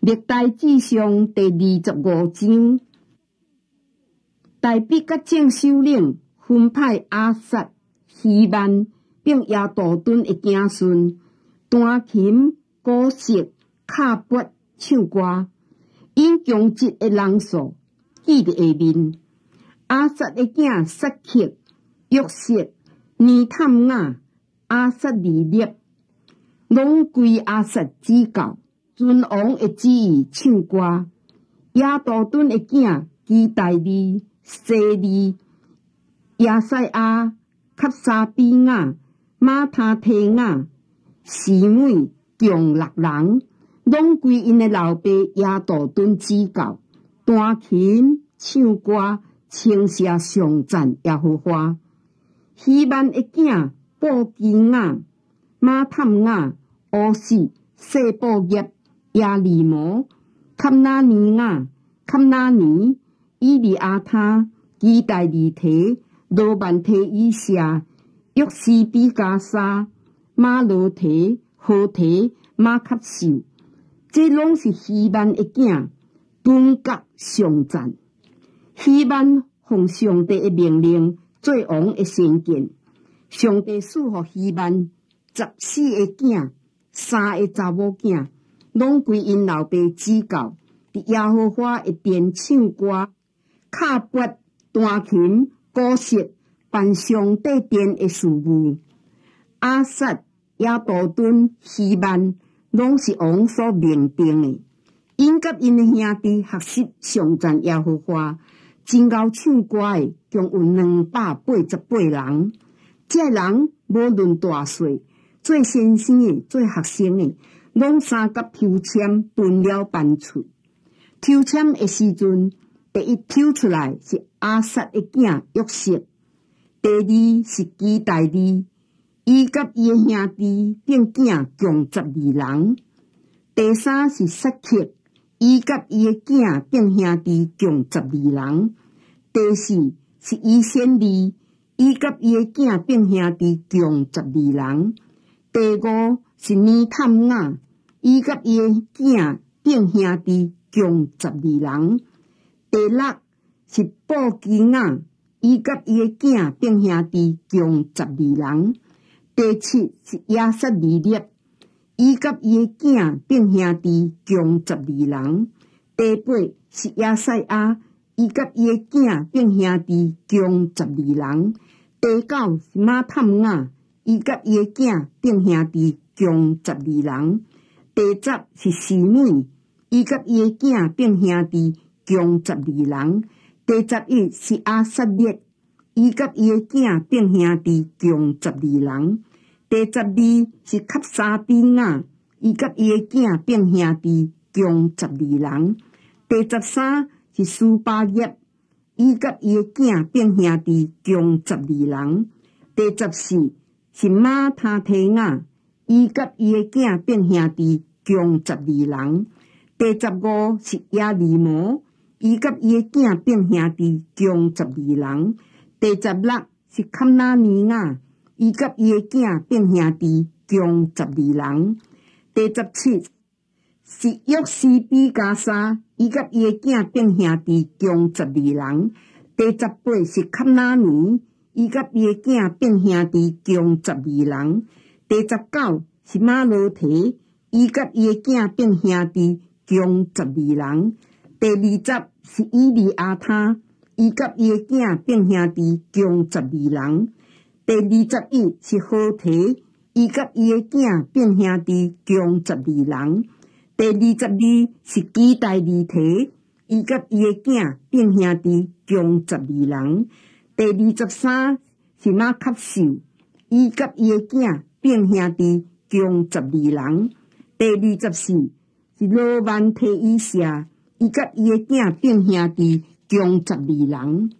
历代志上第25章，大比甲众首领分派亚撒、希曼并亚杜顿的子孙，弹琴、鼓瑟、敲鈸、唱歌，因强节的人数记伫下面。亚撒的囝撒克、约瑟、尼探雅、亚撒利列，拢归亚撒指教，遵王的旨意唱歌。亚杜顿的囝基大利、西利、亚西亚、卡沙比亚、马他提亚、示每共6人，拢归因的老爸亚杜顿指教，弹琴、唱歌，称谢上赞耶和华。希曼的囝布基亚、马探雅、乌士、谢布业、亚利摩、卡纳尼亚、卡纳尼、伊利阿他、基大利提、罗曼提以下、约西比加沙、马罗提、何提、马卡秀，这拢是希曼的囝，本格上赞。希曼奉上帝的命令做王的先见，上帝赐予希曼14个囝，3个查某囝，拢归因老爸指教，伫耶和华的殿唱歌、敲鈸、弹琴、鼓瑟，办上帝殿的事务。亚撒、亚杜顿、希曼，拢是王所命定的。因甲因的兄弟学习上赞耶和华，真够唱歌的，共有288人。这人无论大细，做先生的、做学生的，拢三甲抽签分了班出。抽签的时阵，第一抽出来是亚撒的囝约瑟，第二是基大利，伊甲伊的兄弟并囝共12人，第三是撒克，伊甲伊的囝并兄弟共12人，第四是以先利，伊甲伊的囝并兄弟共12人，第五是尼探雅，伊甲伊的囝并兄弟共12人，第六是布基亚，伊甲伊的囝并兄弟共12人，第七是亚撒利列，伊甲伊的囝并兄弟共12人，第八是亚西亚，伊甲伊的囝并兄弟共12人，第九是马探雅，伊甲伊的囝并兄弟共12人，第十是示每，伊甲伊的囝并兄弟共12人，第11是亚撒列，伊甲伊的囝并兄弟共12人，第12是卡沙比亚，伊甲伊的囝并兄弟共12人，第13是苏巴业，伊甲伊的囝并兄弟共12人，第14是马他提亚，伊甲伊的囝并兄弟共12人，第15是亚利摩，伊甲伊的囝并兄弟共12人，第16是卡纳尼亚，伊甲伊的囝并兄弟共12人，第17是约西比加沙，伊甲伊的囝并兄弟共12人，第18是卡纳尼，伊甲伊的囝并兄弟共12人，第19是马罗提，伊甲伊的囝并兄弟共12人，第20是伊利阿他，伊甲伊的囝并兄弟共12人，第21是何提，伊甲伊的囝并兄弟共12人，第22是基大利提，伊甲伊的囝并兄弟共12人，第23是马卡秀，伊甲伊的囝并兄弟共12人，第24是罗曼提以下，伊甲伊的囝并兄弟共12人。